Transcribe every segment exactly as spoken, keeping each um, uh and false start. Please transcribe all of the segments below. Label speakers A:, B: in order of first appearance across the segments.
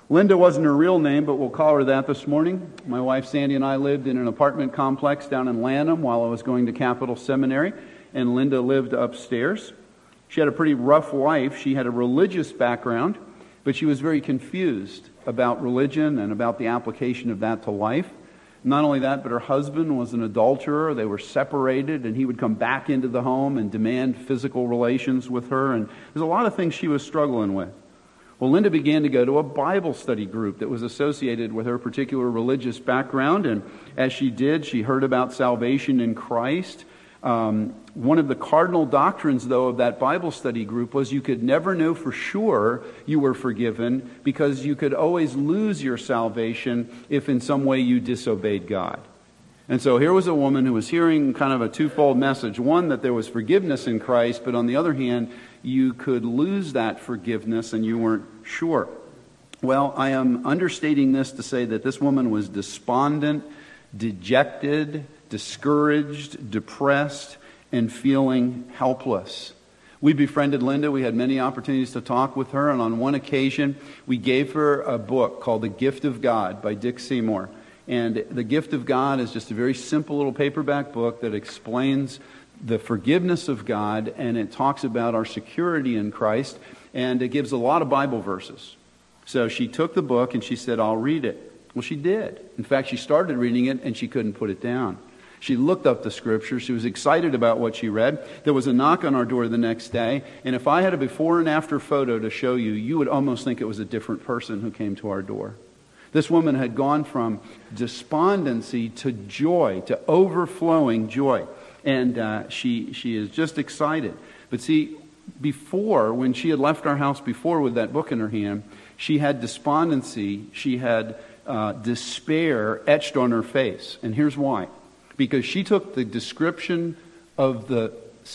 A: Linda wasn't her real name, but we'll call her that this morning. My wife Sandy and I lived in an apartment complex down in Lanham while I was going to Capital Seminary, and Linda lived upstairs. She had a pretty rough life. She had a religious background, but she was very confused about religion and about the application of that to life. Not only that, but her husband was an adulterer. They were separated, and he would come back into the home and demand physical relations with her. And there's a lot of things she was struggling with. Well, Linda began to go to a Bible study group that was associated with her particular religious background. And as she did, she heard about salvation in Christ. Um, one of the cardinal doctrines, though, of that Bible study group was you could never know for sure you were forgiven because you could always lose your salvation if in some way you disobeyed God. And so here was a woman who was hearing kind of a twofold message. One, that there was forgiveness in Christ, but on the other hand, you could lose that forgiveness and you weren't sure. Well, I am understating this to say that this woman was despondent, dejected, discouraged, depressed, and feeling helpless. We befriended Linda. We had many opportunities to talk with her, and on one occasion, we gave her a book called The Gift of God by Dick Seymour. And The Gift of God is just a very simple little paperback book that explains the forgiveness of God, and it talks about our security in Christ, and it gives a lot of Bible verses. So she took the book and she said, I'll read it. Well, she did. In fact, she started reading it and she couldn't put it down. She looked up the scripture. She was excited about what she read. There was a knock on our door the next day, and if I had a before and after photo to show you, you would almost think it was a different person who came to our door. This woman had gone from despondency to joy, to overflowing joy. And uh, she she is just excited. But see, before, when she had left our house before with that book in her hand, she had despondency, she had uh, despair etched on her face. And here's why. Because she took the description of the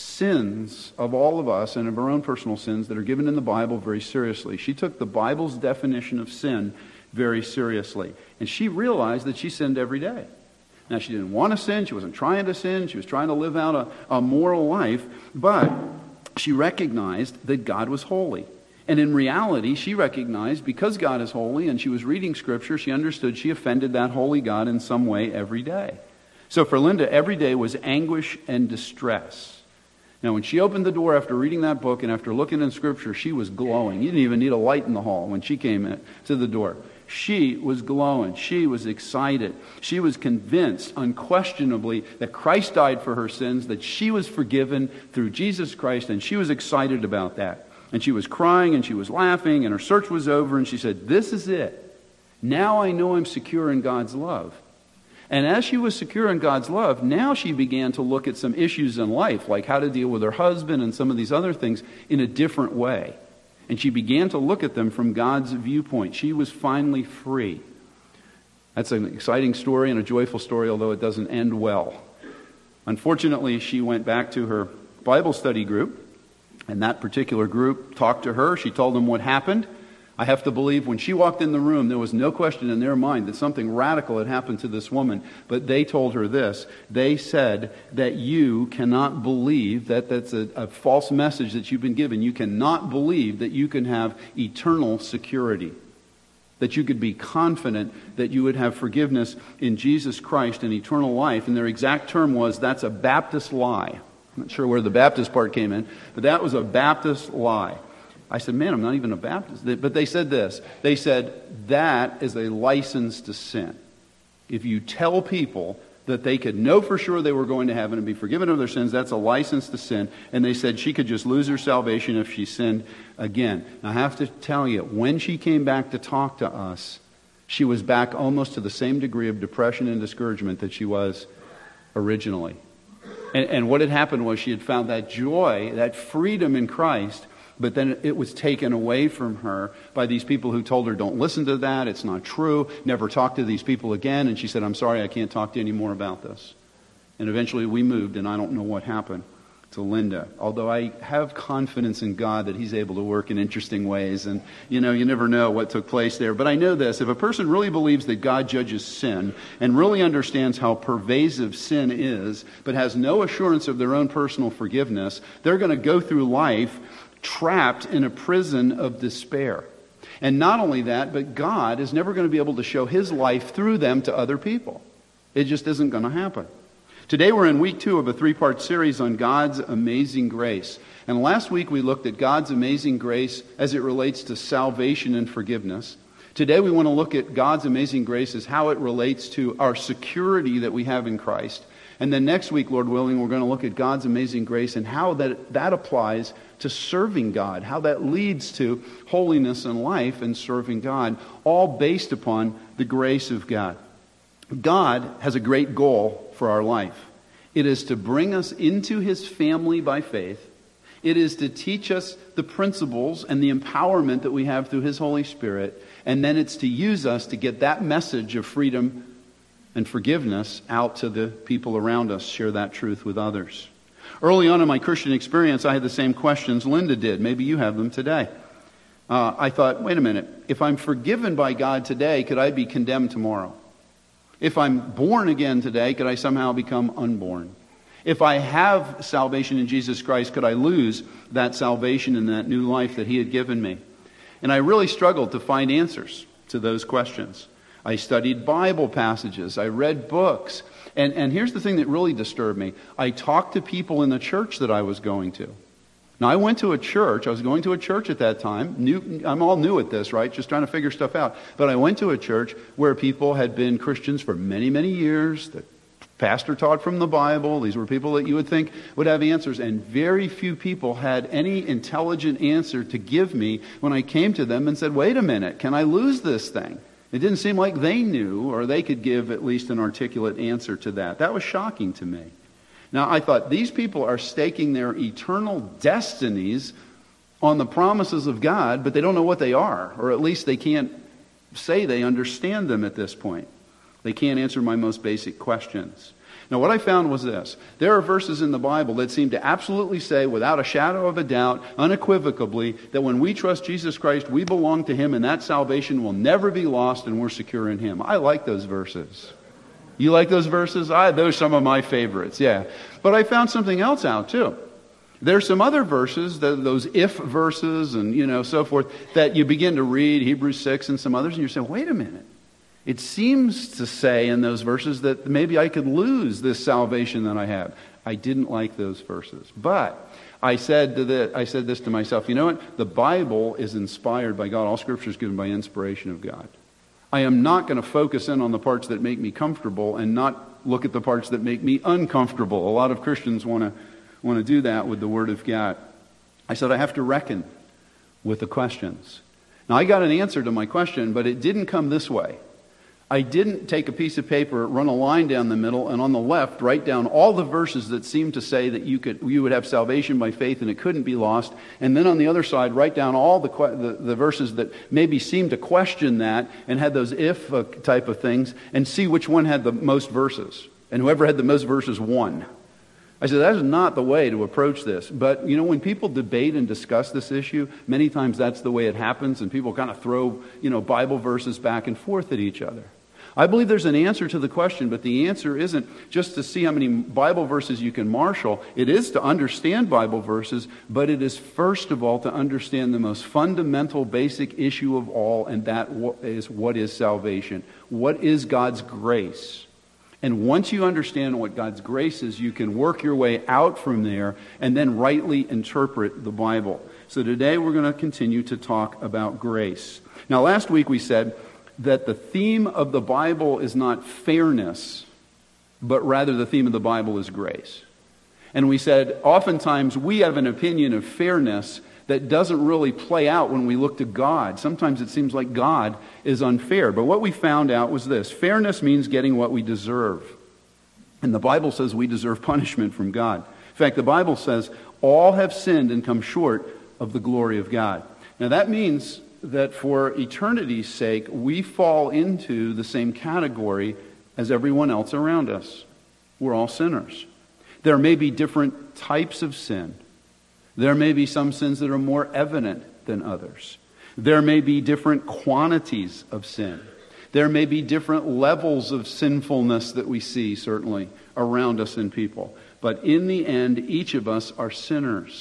A: sins of all of us and of her own personal sins that are given in the Bible very seriously. She took the Bible's definition of sin very seriously. And she realized that she sinned every day. Now, she didn't want to sin. She wasn't trying to sin. She was trying to live out a, a moral life. But she recognized that God was holy. And in reality, she recognized because God is holy and she was reading Scripture, she understood she offended that holy God in some way every day. So for Linda, every day was anguish and distress. Now, when she opened the door after reading that book and after looking in Scripture, she was glowing. You didn't even need a light in the hall when she came in to the door. She was glowing. She was excited. She was convinced, unquestionably, that Christ died for her sins, that she was forgiven through Jesus Christ, and she was excited about that. And she was crying and she was laughing, and her search was over, and she said, this is it. Now I know I'm secure in God's love. And as she was secure in God's love, now she began to look at some issues in life, like how to deal with her husband and some of these other things in a different way. And she began to look at them from God's viewpoint. She was finally free. That's an exciting story and a joyful story, although it doesn't end well. Unfortunately, she went back to her Bible study group, and that particular group talked to her. She told them what happened. I have to believe when she walked in the room, there was no question in their mind that something radical had happened to this woman. But they told her this. They said that you cannot believe that that's a, a false message that you've been given. You cannot believe that you can have eternal security. That you could be confident that you would have forgiveness in Jesus Christ and eternal life. And their exact term was, that's a Baptist lie. I'm not sure where the Baptist part came in, but that was a Baptist lie. I said, man, I'm not even a Baptist. But they said this. They said, that is a license to sin. If you tell people that they could know for sure they were going to heaven and be forgiven of their sins, that's a license to sin. And they said she could just lose her salvation if she sinned again. Now, I have to tell you, when she came back to talk to us, she was back almost to the same degree of depression and discouragement that she was originally. And, and what had happened was she had found that joy, that freedom in Christ, but then it was taken away from her by these people who told her, don't listen to that, it's not true, never talk to these people again. And she said, I'm sorry, I can't talk to you anymore about this. And eventually we moved, and I don't know what happened to Linda. Although I have confidence in God that He's able to work in interesting ways. And, you know, you never know what took place there. But I know this, if a person really believes that God judges sin and really understands how pervasive sin is, but has no assurance of their own personal forgiveness, they're going to go through life trapped in a prison of despair. And not only that, but God is never going to be able to show His life through them to other people. It just isn't going to happen. Today we're in week two of a three-part series on God's amazing grace. And last week we looked at God's amazing grace as it relates to salvation and forgiveness. Today we want to look at God's amazing grace as how it relates to our security that we have in Christ. And then next week, Lord willing, we're going to look at God's amazing grace and how that, that applies to serving God, how that leads to holiness and life and serving God, all based upon the grace of God. God has a great goal for our life. It is to bring us into His family by faith. It is to teach us the principles and the empowerment that we have through His Holy Spirit. And then it's to use us to get that message of freedom and forgiveness out to the people around us, share that truth with others. Early on in my Christian experience, I had the same questions Linda did. Maybe you have them today. Uh, I thought, wait a minute, if I'm forgiven by God today, could I be condemned tomorrow? If I'm born again today, could I somehow become unborn? If I have salvation in Jesus Christ, could I lose that salvation and that new life that He had given me? And I really struggled to find answers to those questions. I studied Bible passages. I read books. And, and here's the thing that really disturbed me. I talked to people in the church that I was going to. Now, I went to a church. I was going to a church at that time. New, I'm all new at this, right? Just trying to figure stuff out. But I went to a church where people had been Christians for many, many years. The pastor taught from the Bible. These were people that you would think would have answers. And very few people had any intelligent answer to give me when I came to them and said, wait a minute, can I lose this thing? It didn't seem like they knew, or they could give at least an articulate answer to that. That was shocking to me. Now, I thought, these people are staking their eternal destinies on the promises of God, but they don't know what they are, or at least they can't say they understand them at this point. They can't answer my most basic questions. Now, what I found was this. There are verses in the Bible that seem to absolutely say, without a shadow of a doubt, unequivocally, that when we trust Jesus Christ, we belong to Him, and that salvation will never be lost, and we're secure in Him. I like those verses. You like those verses? I, those are some of my favorites, yeah. But I found something else out, too. There's some other verses, those if verses and, you know, so forth, that you begin to read, Hebrews six and some others, and you're saying, wait a minute. It seems to say in those verses that maybe I could lose this salvation that I have. I didn't like those verses. But I said to the, I said this to myself, you know what? The Bible is inspired by God. All Scripture is given by inspiration of God. I am not going to focus in on the parts that make me comfortable and not look at the parts that make me uncomfortable. A lot of Christians want to want to do that with the Word of God. I said I have to reckon with the questions. Now, I got an answer to my question, but it didn't come this way. I didn't take a piece of paper, run a line down the middle, and on the left write down all the verses that seem to say that you could you would have salvation by faith and it couldn't be lost. And then on the other side, write down all the the, the verses that maybe seemed to question that and had those if uh, type of things, and see which one had the most verses. And whoever had the most verses won. I said, that is not the way to approach this. But, you know, when people debate and discuss this issue, many times that's the way it happens, and people kind of throw, you know, Bible verses back and forth at each other. I believe there's an answer to the question, but the answer isn't just to see how many Bible verses you can marshal. It is to understand Bible verses, but it is first of all to understand the most fundamental, basic issue of all, and that is what is salvation. What is God's grace? And once you understand what God's grace is, you can work your way out from there and then rightly interpret the Bible. So today we're going to continue to talk about grace. Now, last week we said that the theme of the Bible is not fairness, but rather the theme of the Bible is grace. And we said oftentimes we have an opinion of fairness that doesn't really play out when we look to God. Sometimes it seems like God is unfair. But what we found out was this. Fairness means getting what we deserve. And the Bible says we deserve punishment from God. In fact, the Bible says all have sinned and come short of the glory of God. Now that means that for eternity's sake, we fall into the same category as everyone else around us. We're all sinners. There may be different types of sin. There may be some sins that are more evident than others. There may be different quantities of sin. There may be different levels of sinfulness that we see, certainly, around us in people. But in the end, each of us are sinners.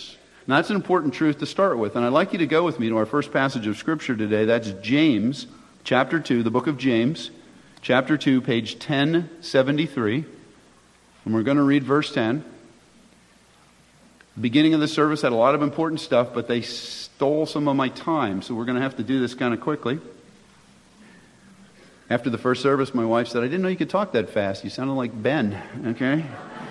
A: Now, that's an important truth to start with. And I'd like you to go with me to our first passage of Scripture today. That's James, chapter two, the book of James, chapter two, page ten seventy-three. And we're going to read verse ten. The beginning of the service had a lot of important stuff, but they stole some of my time, so we're going to have to do this kind of quickly. After the first service, my wife said, I didn't know you could talk that fast. You sounded like Ben, okay?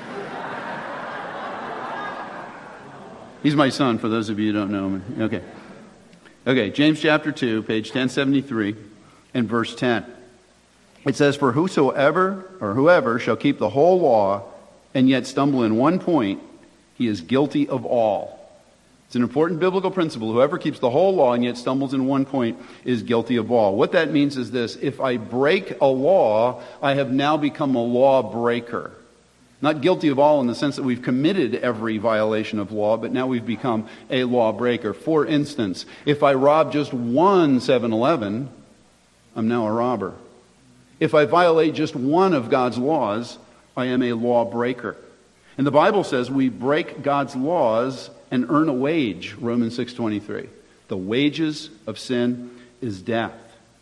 A: He's my son, for those of you who don't know him. Okay. Okay, James chapter two, page ten seventy-three, and verse ten. It says, For whosoever, or whoever, shall keep the whole law, and yet stumble in one point, he is guilty of all. It's an important biblical principle. Whoever keeps the whole law and yet stumbles in one point is guilty of all. What that means is this: if I break a law, I have now become a lawbreaker. Not guilty of all in the sense that we've committed every violation of law, but now we've become a lawbreaker. For instance, if I rob just one seven eleven, I'm now a robber. If I violate just one of God's laws, I am a lawbreaker. And the Bible says we break God's laws and earn a wage, Romans six twenty-three. The wages of sin is death.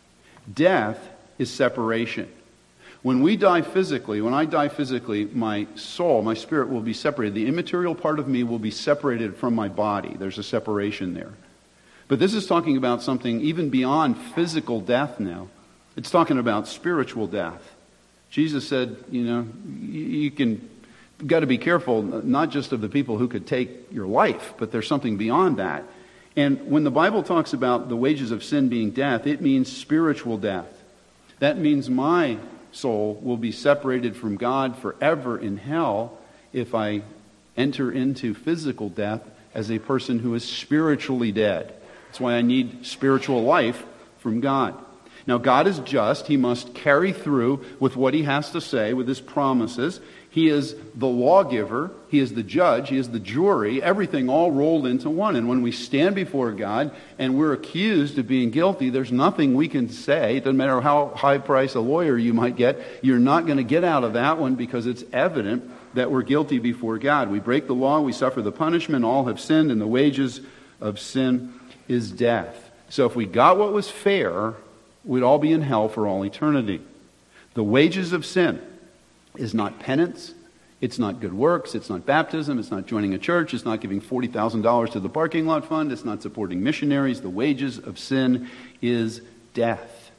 A: Death is separation. When we die physically, when I die physically, my soul, my spirit will be separated. The immaterial part of me will be separated from my body. There's a separation there. But this is talking about something even beyond physical death now. It's talking about spiritual death. Jesus said, you know, you can, you've got to be careful, not just of the people who could take your life, but there's something beyond that. And when the Bible talks about the wages of sin being death, it means spiritual death. That means my soul will be separated from God forever in hell if I enter into physical death as a person who is spiritually dead. That's why I need spiritual life from God. Now, God is just. He must carry through with what He has to say, with His promises. He is the lawgiver. He is the judge. He is the jury. Everything all rolled into one. And when we stand before God and we're accused of being guilty, there's nothing we can say. It doesn't matter how high price a lawyer you might get. You're not going to get out of that one because it's evident that we're guilty before God. We break the law. We suffer the punishment. All have sinned, and the wages of sin is death. So if we got what was fair, we'd all be in hell for all eternity. The wages of sin is not penance, it's not good works, it's not baptism, it's not joining a church, it's not giving forty thousand dollars to the parking lot fund, it's not supporting missionaries. The wages of sin is death.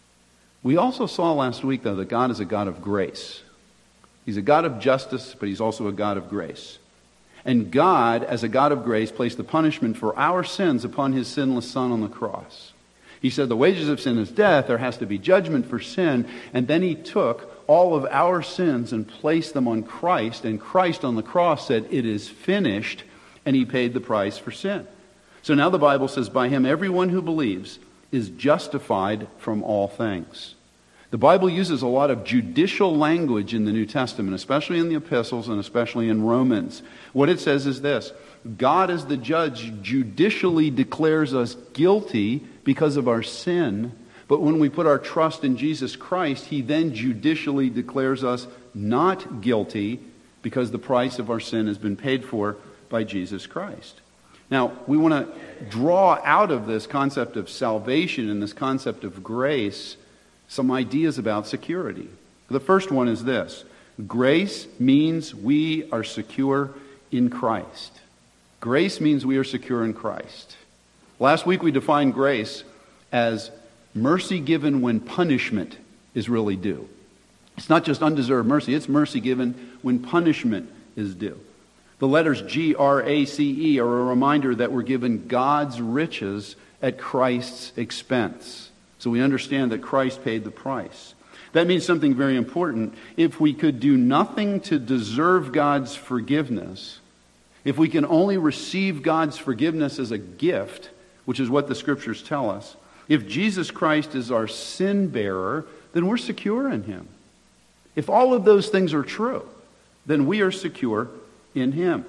A: We also saw last week, though, that God is a God of grace. He's a God of justice, but He's also a God of grace. And God, as a God of grace, placed the punishment for our sins upon His sinless Son on the cross. He said the wages of sin is death. There has to be judgment for sin. And then He took all of our sins and placed them on Christ. And Christ on the cross said, it is finished. And He paid the price for sin. So now the Bible says, by Him everyone who believes is justified from all things. The Bible uses a lot of judicial language in the New Testament, especially in the epistles and especially in Romans. What it says is this: God as the judge judicially declares us guilty because of our sin, but when we put our trust in Jesus Christ, He then judicially declares us not guilty because the price of our sin has been paid for by Jesus Christ. Now, we want to draw out of this concept of salvation and this concept of grace some ideas about security. The first one is this: grace means we are secure in Christ. Grace means we are secure in Christ. Last week we defined grace as mercy given when punishment is really due. It's not just undeserved mercy, it's mercy given when punishment is due. The letters G R A C E are a reminder that we're given God's riches at Christ's expense. So we understand that Christ paid the price. That means something very important. If we could do nothing to deserve God's forgiveness, if we can only receive God's forgiveness as a gift, which is what the Scriptures tell us, if Jesus Christ is our sin bearer, then we're secure in Him. If all of those things are true, then we are secure in Him.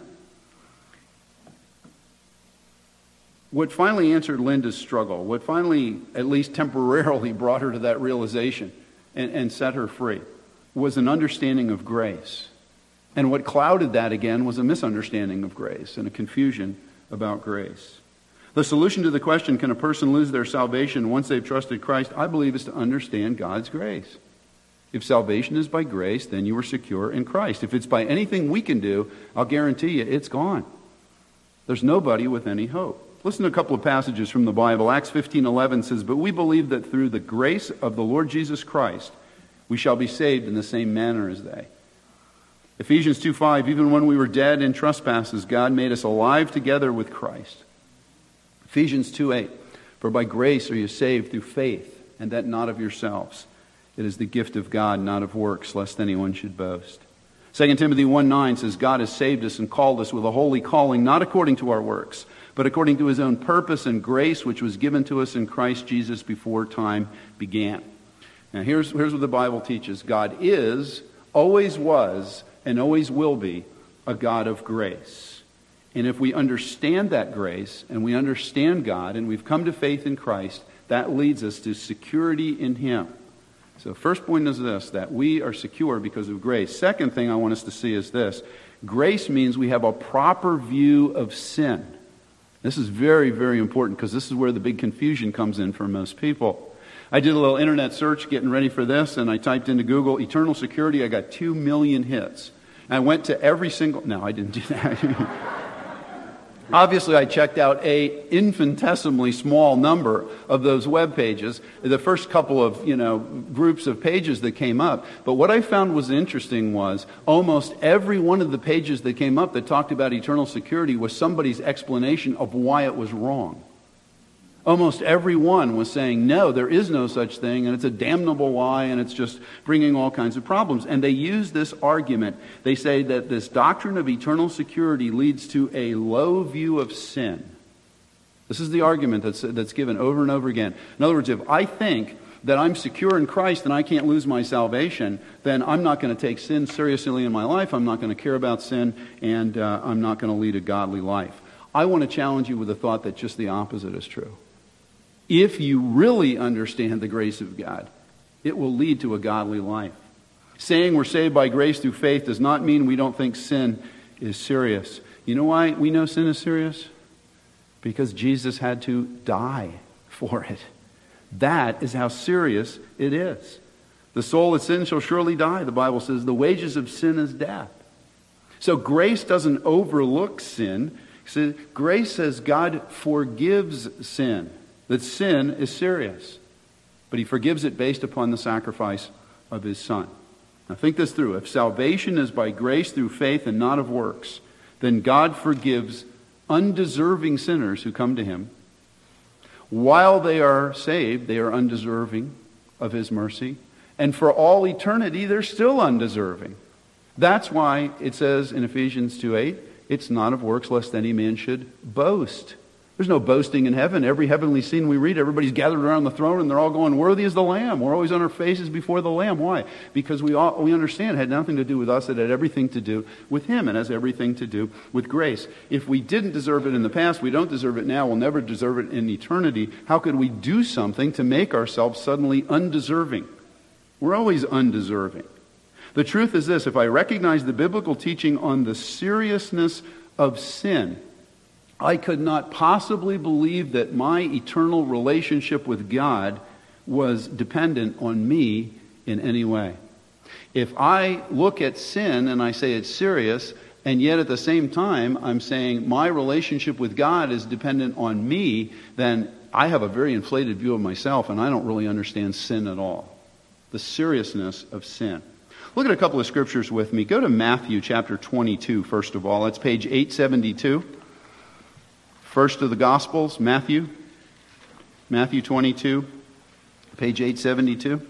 A: What finally answered Linda's struggle, what finally, at least temporarily, brought her to that realization and, and set her free, was an understanding of grace. And what clouded that again was a misunderstanding of grace and a confusion about grace. The solution to the question, can a person lose their salvation once they've trusted Christ, I believe is to understand God's grace. If salvation is by grace, then you are secure in Christ. If it's by anything we can do, I'll guarantee you it's gone. There's nobody with any hope. Listen to a couple of passages from the Bible. Acts fifteen eleven says, "But we believe that through the grace of the Lord Jesus Christ, we shall be saved in the same manner as they." Ephesians two five, "Even when we were dead in trespasses, God made us alive together with Christ." Ephesians two eight, "For by grace are you saved through faith, and that not of yourselves. It is the gift of God, not of works, lest anyone should boast." Second Timothy one nine says, "God has saved us and called us with a holy calling, not according to our works, but according to his own purpose and grace, which was given to us in Christ Jesus before time began." Now here's, here's what the Bible teaches. God is, always was, and always will be a God of grace. And if we understand that grace, and we understand God, and we've come to faith in Christ, that leads us to security in him. So first point is this, that we are secure because of grace. Second thing I want us to see is this. Grace means we have a proper view of sin. This is very, very important because this is where the big confusion comes in for most people. I did a little internet search getting ready for this, and I typed into Google, eternal security. I got two million hits. And I went to every single... No, I didn't do that. Obviously, I checked out a infinitesimally small number of those web pages, the first couple of, you know, groups of pages that came up. But what I found was interesting was almost every one of the pages that came up that talked about eternal security was somebody's explanation of why it was wrong. Almost every one was saying, no, there is no such thing, and it's a damnable lie, and it's just bringing all kinds of problems. And they use this argument. They say that this doctrine of eternal security leads to a low view of sin. This is the argument that's, that's given over and over again. In other words, if I think that I'm secure in Christ and I can't lose my salvation, then I'm not going to take sin seriously in my life, I'm not going to care about sin, and uh, I'm not going to lead a godly life. I want to challenge you with the thought that just the opposite is true. If you really understand the grace of God, it will lead to a godly life. Saying we're saved by grace through faith does not mean we don't think sin is serious. You know why we know sin is serious? Because Jesus had to die for it. That is how serious it is. The soul that sins shall surely die, the Bible says. The wages of sin is death. So grace doesn't overlook sin. So grace says God forgives sin. That sin is serious. But he forgives it based upon the sacrifice of his Son. Now think this through. If salvation is by grace through faith and not of works, then God forgives undeserving sinners who come to him. While they are saved, they are undeserving of his mercy. And for all eternity, they're still undeserving. That's why it says in Ephesians two eight, it's not of works lest any man should boast. There's no boasting in heaven. Every heavenly scene we read, everybody's gathered around the throne and they're all going, worthy is the Lamb. We're always on our faces before the Lamb. Why? Because we all, we understand it had nothing to do with us. It had everything to do with him and has everything to do with grace. If we didn't deserve it in the past, we don't deserve it now, we'll never deserve it in eternity. How could we do something to make ourselves suddenly undeserving? We're always undeserving. The truth is this, if I recognize the biblical teaching on the seriousness of sin, I could not possibly believe that my eternal relationship with God was dependent on me in any way. If I look at sin and I say it's serious, and yet at the same time I'm saying my relationship with God is dependent on me, then I have a very inflated view of myself and I don't really understand sin at all. The seriousness of sin. Look at a couple of scriptures with me. Go to Matthew chapter twenty-two, first of all. That's page eight seventy-two. First of the Gospels, Matthew. Matthew twenty-two, page eight seventy-two.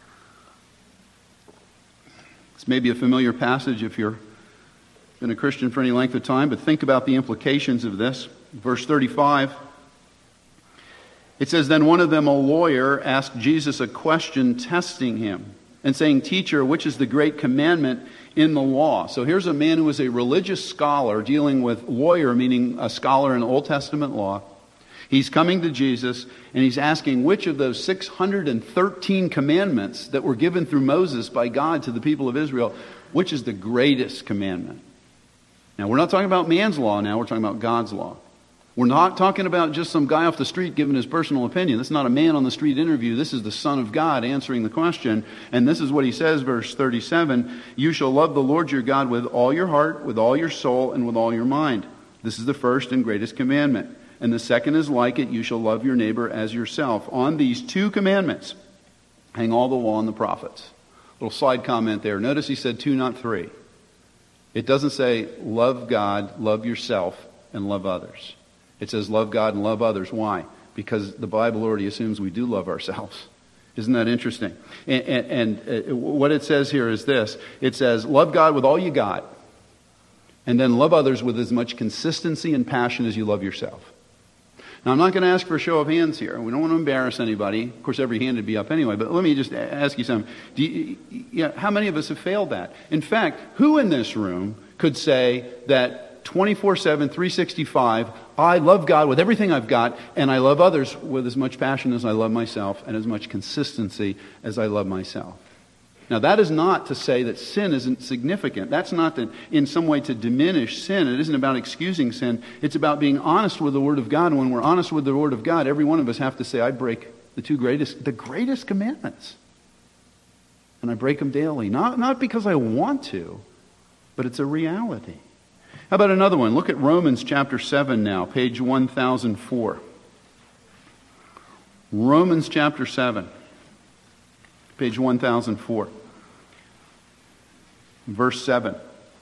A: This may be a familiar passage if you've been a Christian for any length of time, but think about the implications of this. Verse thirty-five. It says, "Then one of them, a lawyer, asked Jesus a question, testing him, and saying, 'Teacher, which is the great commandment in the law?'" So here's a man who is a religious scholar dealing with lawyer, meaning a scholar in Old Testament law. He's coming to Jesus and he's asking which of those six hundred thirteen commandments that were given through Moses by God to the people of Israel, which is the greatest commandment. Now we're not talking about man's law now, we're talking about God's law. We're not talking about just some guy off the street giving his personal opinion. This is not a man on the street interview. This is the Son of God answering the question. And this is what he says, verse thirty-seven, you shall love the Lord your God with all your heart, with all your soul, and with all your mind. This is the first and greatest commandment. And the second is like it, you shall love your neighbor as yourself. On these two commandments hang all the law and the prophets. Little side comment there. Notice he said two, not three. It doesn't say love God, love yourself, and love others. It says love God and love others. Why? Because the Bible already assumes we do love ourselves. Isn't that interesting? And, and, and uh, what it says here is this. It says love God with all you got, and then love others with as much consistency and passion as you love yourself. Now, I'm not going to ask for a show of hands here. We don't want to embarrass anybody. Of course, every hand would be up anyway. But let me just ask you something. Do you, you know, how many of us have failed that? In fact, who in this room could say that twenty-four seven, three sixty-five, I love God with everything I've got, and I love others with as much passion as I love myself, and as much consistency as I love myself? Now, that is not to say that sin isn't significant. That's not to, in some way to diminish sin. It isn't about excusing sin. It's about being honest with the Word of God. And when we're honest with the Word of God, every one of us have to say, I break the two greatest, the greatest commandments. And I break them daily. Not, not because I want to, but it's a reality. How about another one? Look at Romans chapter seven now, page one thousand four. Romans chapter seven. Page one thousand four. Verse seven.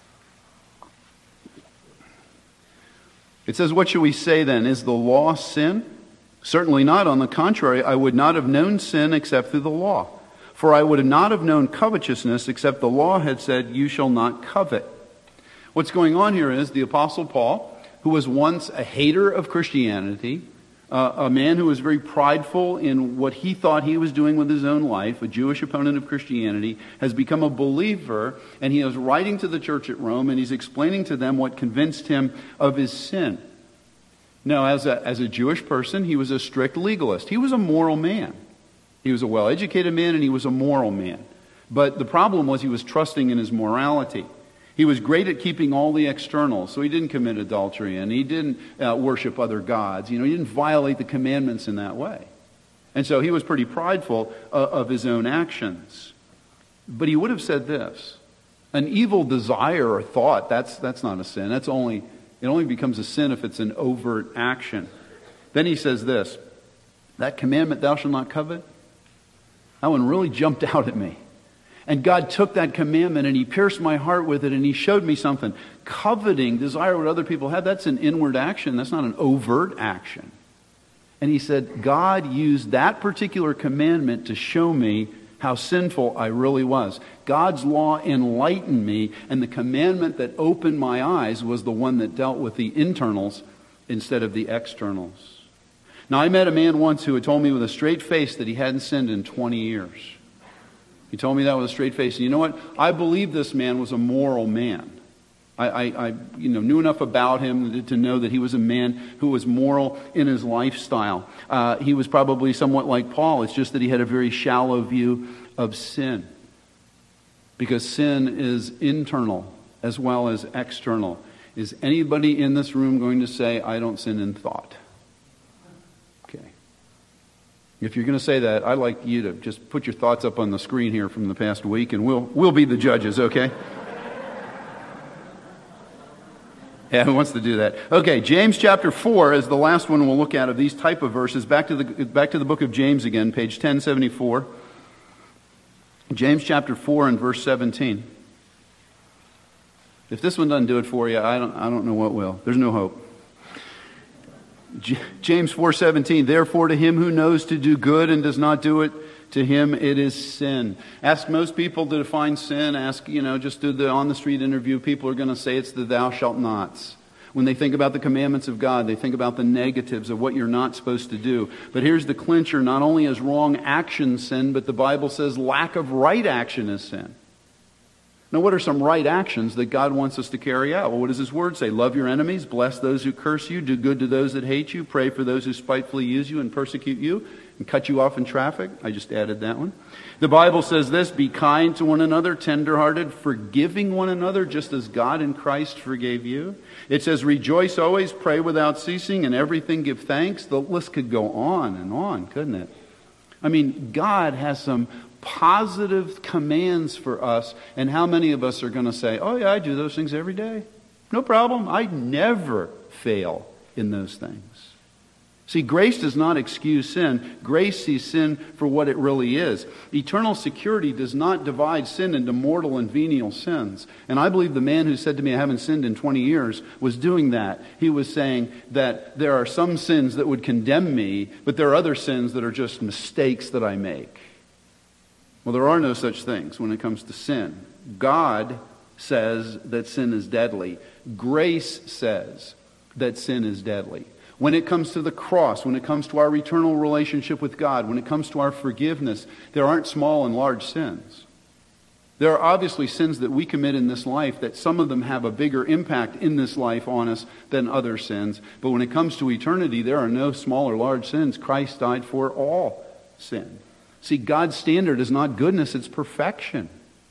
A: It says, what shall we say then? Is the law sin? Certainly not. On the contrary, I would not have known sin except through the law. For I would not have known covetousness except the law had said, you shall not covet. What's going on here is the Apostle Paul, who was once a hater of Christianity, Uh, a man who was very prideful in what he thought he was doing with his own life, a Jewish opponent of Christianity, has become a believer, and he is writing to the church at Rome, and he's explaining to them what convinced him of his sin. Now, as a, as a Jewish person, he was a strict legalist. He was a moral man. He was a well-educated man, and he was a moral man. But the problem was he was trusting in his morality. He was great at keeping all the externals, so he didn't commit adultery and he didn't uh, worship other gods. You know, he didn't violate the commandments in that way. And so he was pretty prideful uh, of his own actions. But he would have said this: an evil desire or thought, that's that's not a sin. That's only it only becomes a sin if it's an overt action. Then he says this: that commandment, thou shalt not covet, that one really jumped out at me. And God took that commandment and He pierced my heart with it and He showed me something. Coveting, desire what other people have, that's an inward action. That's not an overt action. And He said, God used that particular commandment to show me how sinful I really was. God's law enlightened me, and the commandment that opened my eyes was the one that dealt with the internals instead of the externals. Now, I met a man once who had told me with a straight face that he hadn't sinned in twenty years. He told me that with a straight face. And you know what? I believe this man was a moral man. I, I, I you know, knew enough about him to know that he was a man who was moral in his lifestyle. Uh, he was probably somewhat like Paul. It's just that he had a very shallow view of sin. Because sin is internal as well as external. Is anybody in this room going to say, I don't sin in thought? If you're going to say that, I'd like you to just put your thoughts up on the screen here from the past week, and we'll we'll be the judges, okay? Yeah, who wants to do that? Okay, James chapter four is the last one we'll look at of these type of verses. Back to the back to the book of James again, page ten seventy-four. James chapter four and verse seventeen. If this one doesn't do it for you, I don't I don't know what will. There's no hope. James four seventeen, therefore to him who knows to do good and does not do it, to him it is sin. Ask most people to define sin. Ask, you know, just do the on the street interview. People are going to say it's the thou shalt nots. When they think about the commandments of God, they think about the negatives of what you're not supposed to do. But here's the clincher. Not only is wrong action sin, but the Bible says lack of right action is sin. Now, what are some right actions that God wants us to carry out? Well, what does His Word say? Love your enemies, bless those who curse you, do good to those that hate you, pray for those who spitefully use you and persecute you and cut you off in traffic. I just added that one. The Bible says this, be kind to one another, tenderhearted, forgiving one another, just as God in Christ forgave you. It says, rejoice always, pray without ceasing, and everything give thanks. The list could go on and on, couldn't it? I mean, God has some positive commands for us, and how many of us are going to say, oh yeah, I do those things every day. No problem. I never fail in those things. See, grace does not excuse sin. Grace sees sin for what it really is. Eternal security does not divide sin into mortal and venial sins. And I believe the man who said to me, I haven't sinned in twenty years, was doing that. He was saying that there are some sins that would condemn me, but there are other sins that are just mistakes that I make. Well, there are no such things when it comes to sin. God says that sin is deadly. Grace says that sin is deadly. When it comes to the cross, when it comes to our eternal relationship with God, when it comes to our forgiveness, there aren't small and large sins. There are obviously sins that we commit in this life that some of them have a bigger impact in this life on us than other sins. But when it comes to eternity, there are no small or large sins. Christ died for all sin. See, God's standard is not goodness, it's perfection.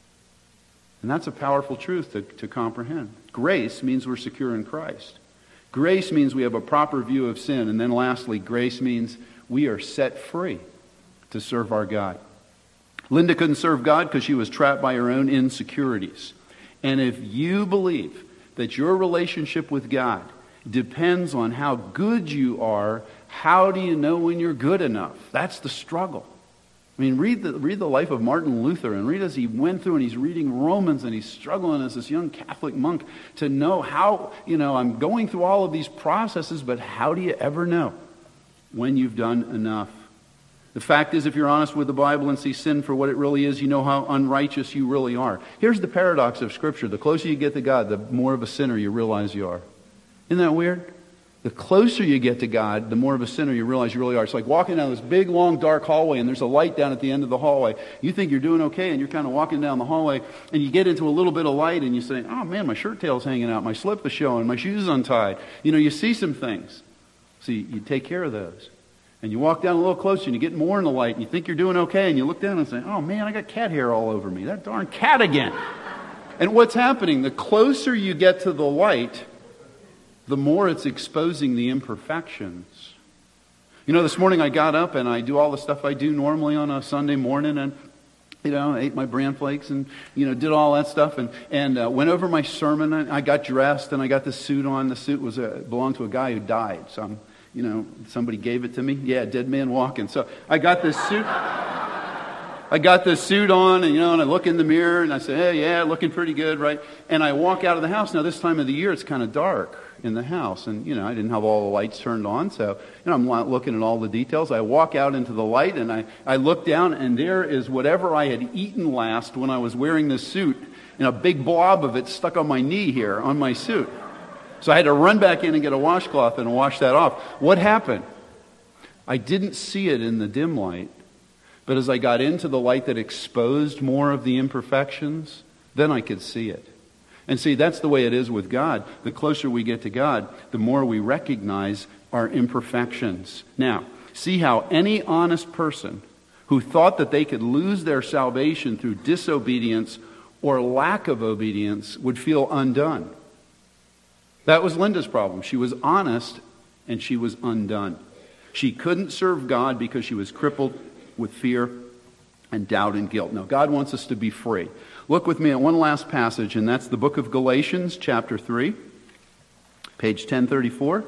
A: And that's a powerful truth to, to comprehend. Grace means we're secure in Christ. Grace means we have a proper view of sin. And then lastly, grace means we are set free to serve our God. Linda couldn't serve God because she was trapped by her own insecurities. And if you believe that your relationship with God depends on how good you are, how do you know when you're good enough? That's the struggle. I mean, read the, read the life of Martin Luther and read as he went through and he's reading Romans and he's struggling as this young Catholic monk to know how, you know, I'm going through all of these processes, but how do you ever know when you've done enough? The fact is, if you're honest with the Bible and see sin for what it really is, you know how unrighteous you really are. Here's the paradox of Scripture. The closer you get to God, the more of a sinner you realize you are. Isn't that weird? The closer you get to God, the more of a sinner you realize you really are. It's like walking down this big, long, dark hallway, and there's a light down at the end of the hallway. You think you're doing okay, and you're kind of walking down the hallway, and you get into a little bit of light, and you say, oh man, my shirt tail's hanging out, my slip is showing, my shoes untied. You know, you see some things. So you, you take care of those. And you walk down a little closer, and you get more in the light, and you think you're doing okay, and you look down and say, oh man, I got cat hair all over me. That darn cat again. And what's happening? The closer you get to the light, the more it's exposing the imperfections. You know, this morning I got up and I do all the stuff I do normally on a Sunday morning, and you know, I ate my bran flakes and, you know, did all that stuff and, and uh, went over my sermon. And I got dressed and I got the suit on. The suit was a, belonged to a guy who died. So, I'm, you know, somebody gave it to me. Yeah, dead man walking. So I got this suit. I got this suit on, and you know, and I look in the mirror and I say, hey, yeah, looking pretty good, right? And I walk out of the house. Now, this time of the year, it's kind of dark in the house, and you know, I didn't have all the lights turned on, so you know, I'm looking at all the details. I walk out into the light, and I, I look down, and there is whatever I had eaten last when I was wearing this suit, and a big blob of it stuck on my knee here on my suit. So I had to run back in and get a washcloth and wash that off. What happened? I didn't see it in the dim light. But as I got into the light that exposed more of the imperfections, then I could see it. And see, that's the way it is with God. The closer we get to God, the more we recognize our imperfections. Now, see how any honest person who thought that they could lose their salvation through disobedience or lack of obedience would feel undone. That was Linda's problem. She was honest and she was undone. She couldn't serve God because she was crippled with fear and doubt and guilt. Now, God wants us to be free. Look with me at one last passage, and that's the book of Galatians, chapter three, page ten thirty-four.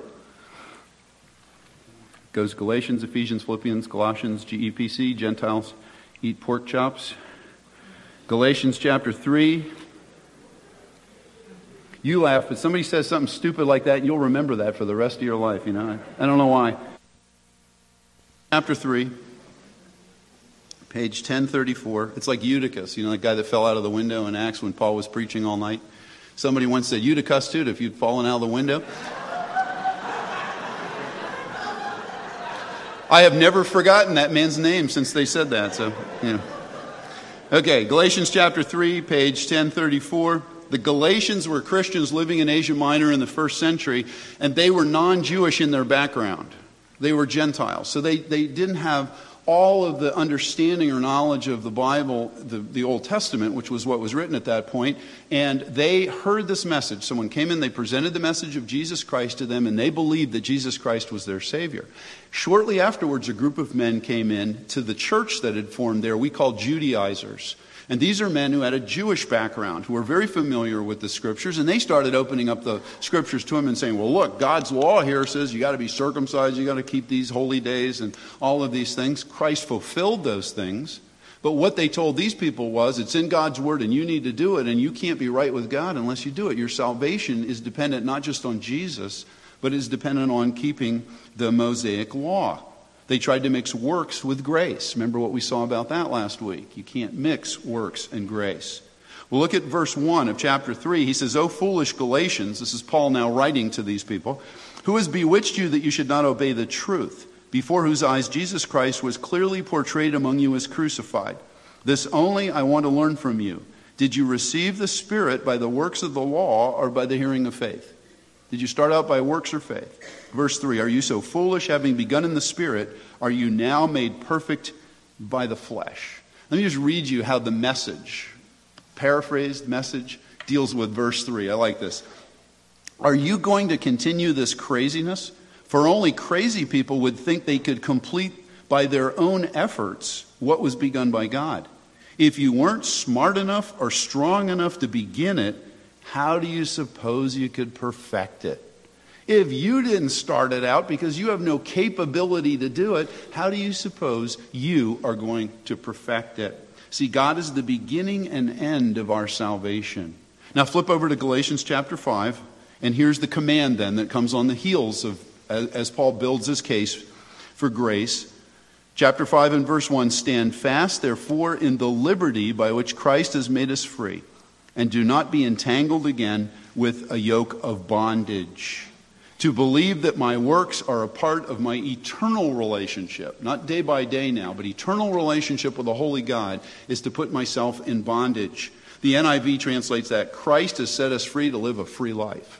A: Goes Galatians, Ephesians, Philippians, Colossians, G E P C, Gentiles eat pork chops. Galatians chapter three. You laugh, but somebody says something stupid like that, and you'll remember that for the rest of your life, you know. I don't know why. Chapter three. Page ten thirty-four. It's like Eutychus, you know, the guy that fell out of the window in Acts when Paul was preaching all night. Somebody once said, Eutychus too, if you'd fallen out of the window. I have never forgotten that man's name since they said that. So, you know. Okay, Galatians chapter three, page ten thirty-four. The Galatians were Christians living in Asia Minor in the first century, and they were non-Jewish in their background. They were Gentiles. So they, they didn't have all of the understanding or knowledge of the Bible, the, the Old Testament, which was what was written at that point. And they heard this message. Someone came in, they presented the message of Jesus Christ to them, and they believed that Jesus Christ was their Savior. Shortly afterwards, a group of men came in to the church that had formed there, we call Judaizers. And these are men who had a Jewish background, who were very familiar with the Scriptures, and they started opening up the Scriptures to him and saying, well, look, God's law here says you got to be circumcised, you got to keep these holy days and all of these things. Christ fulfilled those things. But what they told these people was, it's in God's Word and you need to do it, and you can't be right with God unless you do it. Your salvation is dependent not just on Jesus, but is dependent on keeping the Mosaic law. They tried to mix works with grace. Remember what we saw about that last week. You can't mix works and grace. Well, look at verse one of chapter three. He says, O foolish Galatians, this is Paul now writing to these people, who has bewitched you that you should not obey the truth, before whose eyes Jesus Christ was clearly portrayed among you as crucified. This only I want to learn from you. Did you receive the Spirit by the works of the law or by the hearing of faith? Did you start out by works or faith? Verse three, are you so foolish, having begun in the Spirit, are you now made perfect by the flesh? Let me just read you how the message, paraphrased message, deals with verse three. I like this. Are you going to continue this craziness? For only crazy people would think they could complete by their own efforts what was begun by God. If you weren't smart enough or strong enough to begin it, how do you suppose you could perfect it? If you didn't start it out because you have no capability to do it, how do you suppose you are going to perfect it? See, God is the beginning and end of our salvation. Now flip over to Galatians chapter five, and here's the command then that comes on the heels of, as, as Paul builds his case for grace. Chapter five and verse one, stand fast, therefore, in the liberty by which Christ has made us free, and do not be entangled again with a yoke of bondage. To believe that my works are a part of my eternal relationship, not day by day now, but eternal relationship with the Holy God, is to put myself in bondage. The N I V translates that, Christ has set us free to live a free life.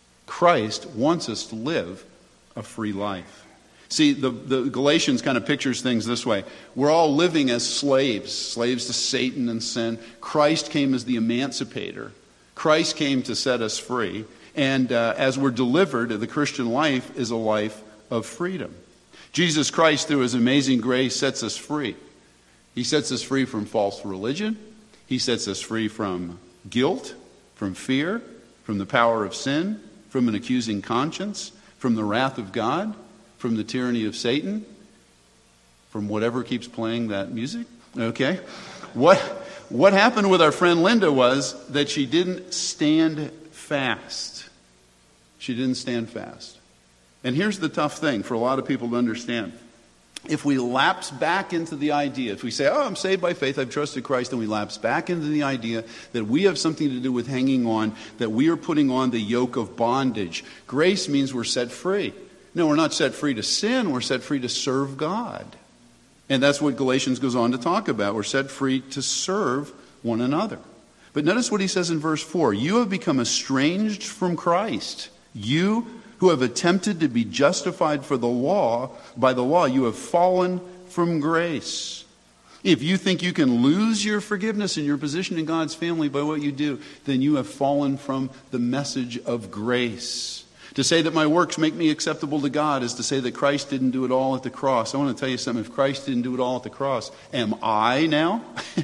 A: Christ wants us to live a free life. See, the, the Galatians kind of pictures things this way. We're all living as slaves, slaves to Satan and sin. Christ came as the emancipator. Christ came to set us free. And uh, as we're delivered, the Christian life is a life of freedom. Jesus Christ, through his amazing grace, sets us free. He sets us free from false religion. He sets us free from guilt, from fear, from the power of sin, from an accusing conscience, from the wrath of God, from the tyranny of Satan, from whatever keeps playing that music. Okay? What, what happened with our friend Linda was that she didn't stand fast. She didn't stand fast. And here's the tough thing for a lot of people to understand. If we lapse back into the idea, if we say, oh, I'm saved by faith, I've trusted Christ, and we lapse back into the idea that we have something to do with hanging on, that we are putting on the yoke of bondage. Grace means we're set free. No, we're not set free to sin, we're set free to serve God. And that's what Galatians goes on to talk about. We're set free to serve one another. But notice what he says in verse four. You have become estranged from Christ. You who have attempted to be justified for the law, by the law, you have fallen from grace. If you think you can lose your forgiveness and your position in God's family by what you do, then you have fallen from the message of grace. To say that my works make me acceptable to God is to say that Christ didn't do it all at the cross. I want to tell you something. If Christ didn't do it all at the cross, am I now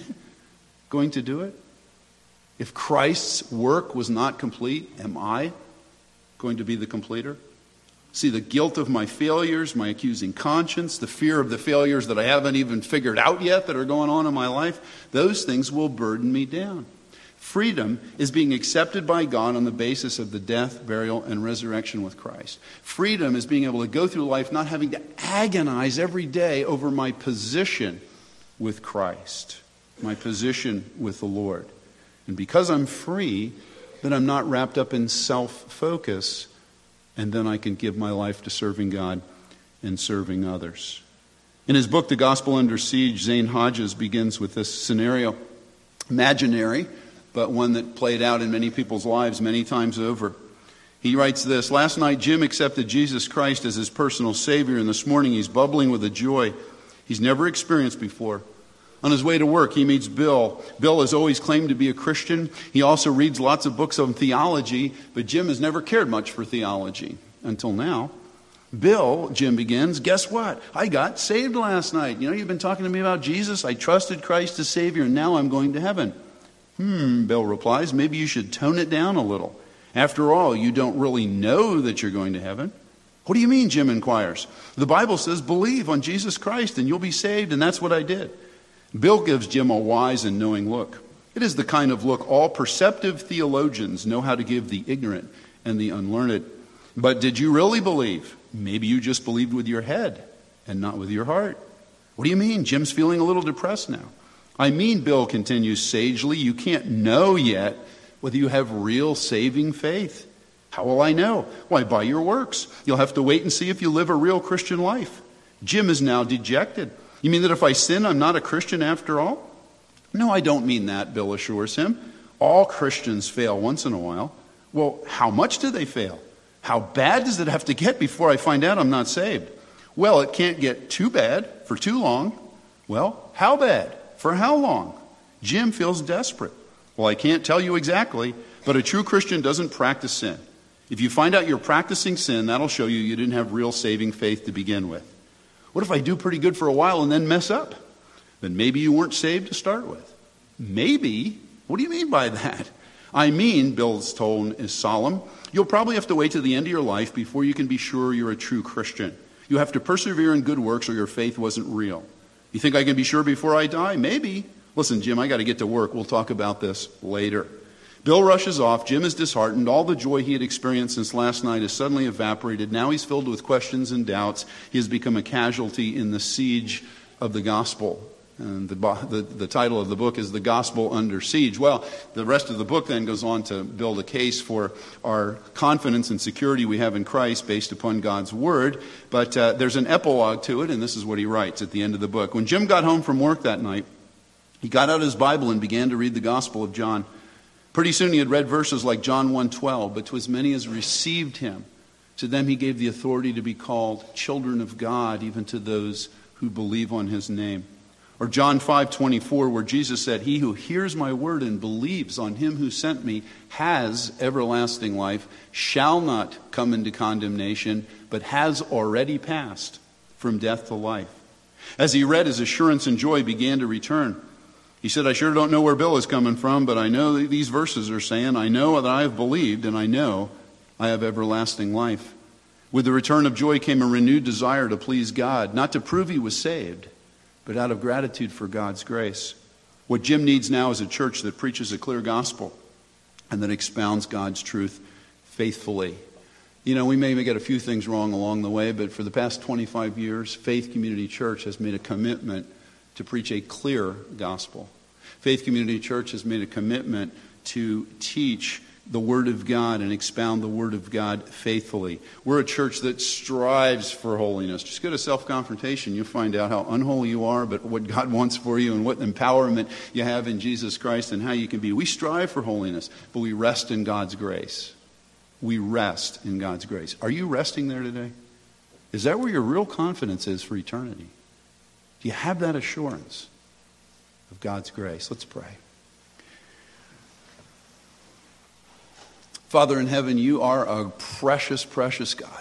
A: going to do it? If Christ's work was not complete, am I going to be the completer? See, the guilt of my failures, my accusing conscience, the fear of the failures that I haven't even figured out yet that are going on in my life, those things will burden me down. Freedom is being accepted by God on the basis of the death, burial, and resurrection with Christ. Freedom is being able to go through life not having to agonize every day over my position with Christ, my position with the Lord. And because I'm free, then I'm not wrapped up in self-focus, and then I can give my life to serving God and serving others. In his book, The Gospel Under Siege, Zane Hodges begins with this scenario. imaginary, but one that played out in many people's lives many times over. He writes this: last night Jim accepted Jesus Christ as his personal Savior, and this morning he's bubbling with a joy he's never experienced before. On his way to work, he meets Bill. Bill has always claimed to be a Christian. He also reads lots of books on theology, but Jim has never cared much for theology until now. Bill, Jim begins, guess what? I got saved last night. You know, you've been talking to me about Jesus. I trusted Christ as Savior, and now I'm going to heaven. Hmm, Bill replies, maybe you should tone it down a little. After all, you don't really know that you're going to heaven. What do you mean, Jim inquires? The Bible says believe on Jesus Christ and you'll be saved, and that's what I did. Bill gives Jim a wise and knowing look. It is the kind of look all perceptive theologians know how to give the ignorant and the unlearned. But did you really believe? Maybe you just believed with your head and not with your heart. What do you mean? Jim's feeling a little depressed now. I mean, Bill continues sagely, you can't know yet whether you have real saving faith. How will I know? Why, by your works. You'll have to wait and see if you live a real Christian life. Jim is now dejected. You mean that if I sin, I'm not a Christian after all? No, I don't mean that, Bill assures him. All Christians fail once in a while. Well, how much do they fail? How bad does it have to get before I find out I'm not saved? Well, it can't get too bad for too long. Well, how bad? For how long? Jim feels desperate. Well, I can't tell you exactly, but a true Christian doesn't practice sin. If you find out you're practicing sin, that'll show you you didn't have real saving faith to begin with. What if I do pretty good for a while and then mess up? Then maybe you weren't saved to start with. Maybe? What do you mean by that? I mean, Bill's tone is solemn, you'll probably have to wait to the end of your life before you can be sure you're a true Christian. You have to persevere in good works or your faith wasn't real. You think I can be sure before I die? Maybe. Listen, Jim, I got to get to work. We'll talk about this later. Bill rushes off. Jim is disheartened. All the joy he had experienced since last night has suddenly evaporated. Now he's filled with questions and doubts. He has become a casualty in the siege of the gospel. And the, the, the title of the book is The Gospel Under Siege. Well, the rest of the book then goes on to build a case for our confidence and security we have in Christ based upon God's Word. But uh, there's an epilogue to it, and this is what he writes at the end of the book. When Jim got home from work that night, he got out his Bible and began to read the Gospel of John. Pretty soon he had read verses like John one twelve, but to as many as received him, to them he gave the authority to be called children of God, even to those who believe on his name. Or John five twenty-four, where Jesus said, he who hears my word and believes on him who sent me has everlasting life, shall not come into condemnation, but has already passed from death to life. As he read, his assurance and joy began to return. He said, I sure don't know where Bill is coming from, but I know that these verses are saying, I know that I have believed, and I know I have everlasting life. With the return of joy came a renewed desire to please God, not to prove he was saved, but out of gratitude for God's grace. What Jim needs now is a church that preaches a clear gospel and that expounds God's truth faithfully. You know, we may get a few things wrong along the way, but for the past twenty-five years, Faith Community Church has made a commitment to preach a clear gospel. Faith Community Church has made a commitment to teach the Word of God and expound the Word of God faithfully. We're a church that strives for holiness. Just go to self-confrontation. You'll find out how unholy you are, but what God wants for you and what empowerment you have in Jesus Christ and how you can be. We strive for holiness, but we rest in God's grace. We rest in God's grace. Are you resting there today? Is that where your real confidence is for eternity? Do you have that assurance of God's grace? Let's pray. Father in heaven, you are a precious, precious God.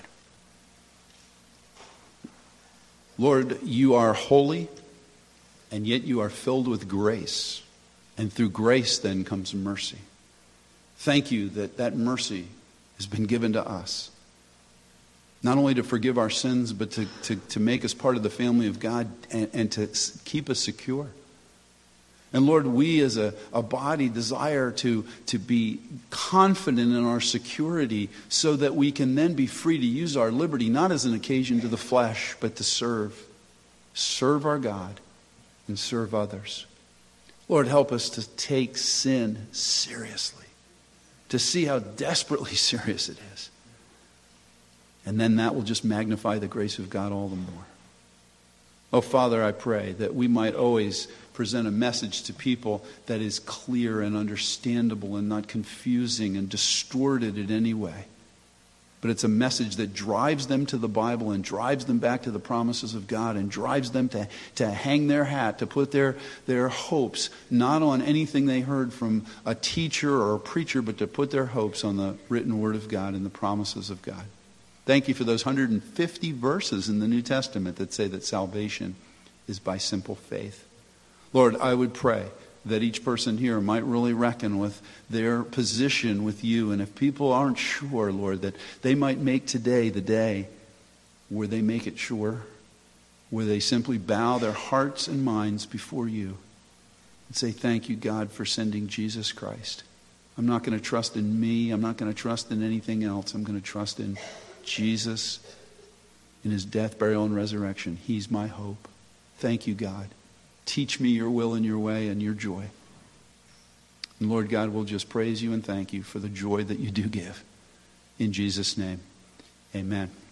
A: Lord, you are holy, and yet you are filled with grace. And through grace then comes mercy. Thank you that that mercy has been given to us. Not only to forgive our sins, but to, to, to make us part of the family of God and, and to keep us secure. And Lord, we as a, a body desire to, to be confident in our security so that we can then be free to use our liberty, not as an occasion to the flesh, but to serve. Serve our God and serve others. Lord, help us to take sin seriously, to see how desperately serious it is. And then that will just magnify the grace of God all the more. Oh, Father, I pray that we might always present a message to people that is clear and understandable and not confusing and distorted in any way. But it's a message that drives them to the Bible and drives them back to the promises of God and drives them to, to hang their hat, to put their, their hopes not on anything they heard from a teacher or a preacher, but to put their hopes on the written Word of God and the promises of God. Thank you for those one hundred fifty verses in the New Testament that say that salvation is by simple faith. Lord, I would pray that each person here might really reckon with their position with you. And if people aren't sure, Lord, that they might make today the day where they make it sure, where they simply bow their hearts and minds before you and say, thank you, God, for sending Jesus Christ. I'm not going to trust in me. I'm not going to trust in anything else. I'm going to trust in Jesus, in his death, burial, and resurrection. He's my hope. Thank you, God. Teach me your will and your way and your joy. And Lord God, we'll just praise you and thank you for the joy that you do give. In Jesus' name, amen.